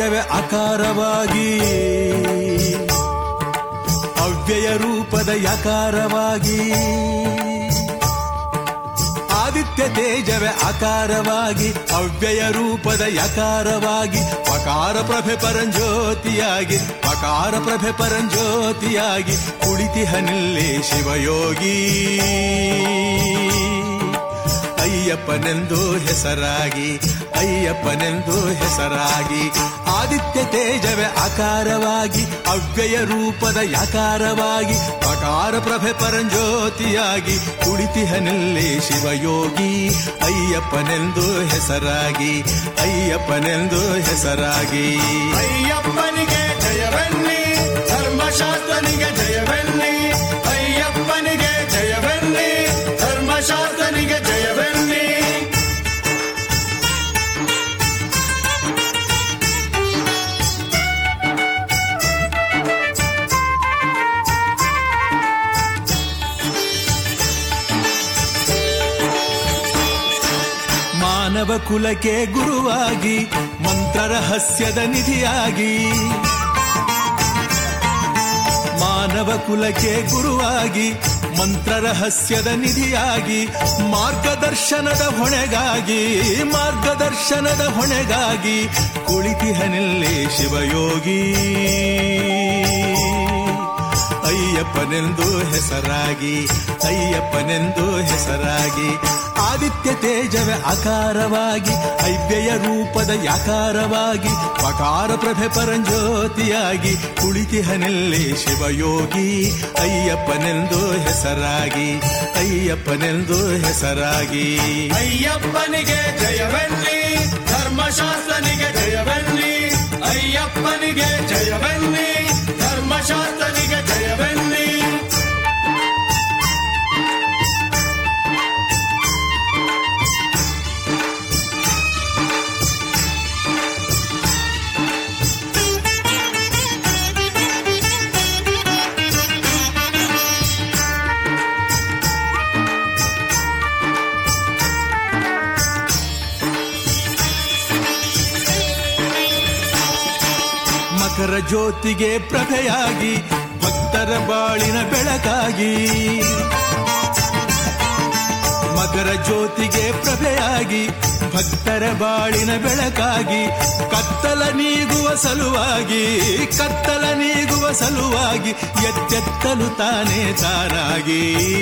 ತೇಜವೇ ಆಕಾರವಾಗಿ, ಅವ್ಯಯ ರೂಪದ ಯಕಾರವಾಗಿ. ಆದಿತ್ಯ ತೇಜವೇ ಆಕಾರವಾಗಿ, ಅವ್ಯಯ ರೂಪದ ಯಕಾರವಾಗಿ. ಪಕಾರ ಪ್ರಭೆ ಪರಂಜ್ಯೋತಿಯಾಗಿ, ಪಕಾರ ಪ್ರಭೆ ಪರಂಜ್ಯೋತಿಯಾಗಿ ಕುಳಿತಿಹನಿಲ್ಲೇ ಶಿವಯೋಗಿ. ಅಯ್ಯಪ್ಪನೆಂದು ಹೆಸರಾಗಿ, ಅಯ್ಯಪ್ಪನೆಂದು ಹೆಸರಾಗಿ. ಆದಿತ್ಯ ತೇಜವೇ ಆಕಾರವಾಗಿ, ಅವ್ಯಯ ರೂಪದ ಯಕಾರವಾಗಿ. ಪಕಾರ ಪ್ರಭೆ ಪರಂಜ್ಯೋತಿಯಾಗಿ ಕುಳಿತಿಹನಿಲ್ಲೇ ಶಿವಯೋಗಿ. ಅಯ್ಯಪ್ಪನೆಂದು ಹೆಸರಾಗಿ, ಅಯ್ಯಪ್ಪನೆಂದು ಹೆಸರಾಗಿ. ಅಯ್ಯಪ್ಪನಿಗೆ ಜಯವೆನ್ನಿ, ಧರ್ಮಶಾಸ್ತ್ರನಿಗೆ ಜಯವೆನ್ನಿ. ಅಯ್ಯಪ್ಪನಿಗೆ ಜಯವೆನ್ನಿ, ಧರ್ಮಶಾಸ್ತ್ರನಿಗೆ ಜಯವೆನ್ನಿ. ಮಾನವ ಕುಲಕ್ಕೆ ಗುರುವಾಗಿ, ಮಂತ್ರ ರಹಸ್ಯದ ನಿಧಿಯಾಗಿ. ಮಾನವ ಕುಲಕ್ಕೆ ಗುರುವಾಗಿ, ಮಂತ್ರ ರಹಸ್ಯದ ನಿಧಿಯಾಗಿ. ಮಾರ್ಗದರ್ಶನದ ಹೊಣೆಗಾಗಿ, ಮಾರ್ಗದರ್ಶನದ ಹೊಣೆಗಾಗಿ ಕುಳಿತಿಹನಿಲ್ಲೇ ಶಿವಯೋಗಿ. ಅಯ್ಯಪ್ಪನೆಂದು ಹೆಸರಾಗಿ, ಅಯ್ಯಪ್ಪನೆಂದು ಹೆಸರಾಗಿ. ಆದಿತ್ಯ ತೇಜವೇ ಆಕಾರವಾಗಿ, ಅವ್ಯಯ ರೂಪದ ಯಕಾರವಾಗಿ. ಪಕಾರ ಪ್ರಭೆ ಪರಂಜ್ಯೋತಿಯಾಗಿ ಕುಳಿತಿಹನಿಲ್ಲೇ ಶಿವಯೋಗಿ. ಅಯ್ಯಪ್ಪನೆಂದು ಹೆಸರಾಗಿ, ಅಯ್ಯಪ್ಪನೆಂದು ಹೆಸರಾಗಿ. ಅಯ್ಯಪ್ಪನಿಗೆ ಜಯವೆನ್ನಿ, ಧರ್ಮಶಾಸ್ತ್ರನಿಗೆ ಜಯವೆನ್ನಿ. ಅಯ್ಯಪ್ಪನಿಗೆ ಜಯವೆನ್ನಿ, ಧರ್ಮಶಾಸ್ತ್ರನಿಗೆ ಜಯವೆನ್ನಿ. ಮಕರ ಜ್ಯೋತಿಗೆ ಪ್ರಭೆಯಾಗಿ, ಭಕ್ತರ ಬಾಳಿನ ಬೆಳಕಾಗಿ. ಮಕರ ಜ್ಯೋತಿಗೆ ಪ್ರಭೆಯಾಗಿ, ಭಕ್ತರ ಬಾಳಿನ ಬೆಳಕಾಗಿ. ಕತ್ತಲ ನೀಗುವ ಸಲುವಾಗಿ, ಕತ್ತಲ ನೀಗುವ ಸಲುವಾಗಿ ಎತ್ತೆತ್ತಲು ತಾನೇ ತಾರಾಗಿ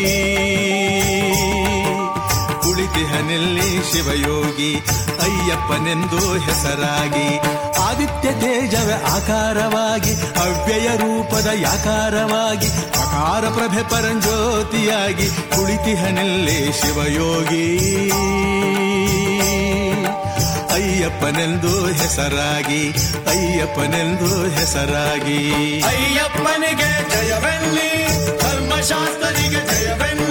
ಕುಳಿತಿಹನಿಲ್ಲೇ ಶಿವಯೋಗಿ. ಅಯ್ಯಪ್ಪನೆಂದು ಹೆಸರಾಗಿ. ಆದಿತ್ಯ ತೇಜವೇ ಆಕಾರವಾಗಿ, ಅವ್ಯಯ ರೂಪದ ಯಕಾರವಾಗಿ. ಪಕಾರ ಪ್ರಭೆ ಪರಂಜ್ಯೋತಿಯಾಗಿ ಕುಳಿತಿಹನಿಲ್ಲೇ ಶಿವಯೋಗಿ. ಅಯ್ಯಪ್ಪನೆಂದು ಹೆಸರಾಗಿ, ಅಯ್ಯಪ್ಪನೆಂದು ಹೆಸರಾಗಿ. ಅಯ್ಯಪ್ಪನಿಗೆ ಜಯವೆನ್ನಿ, ಧರ್ಮಶಾಸ್ತ್ರನಿಗೆ ಜಯವೆನ್ನಿ.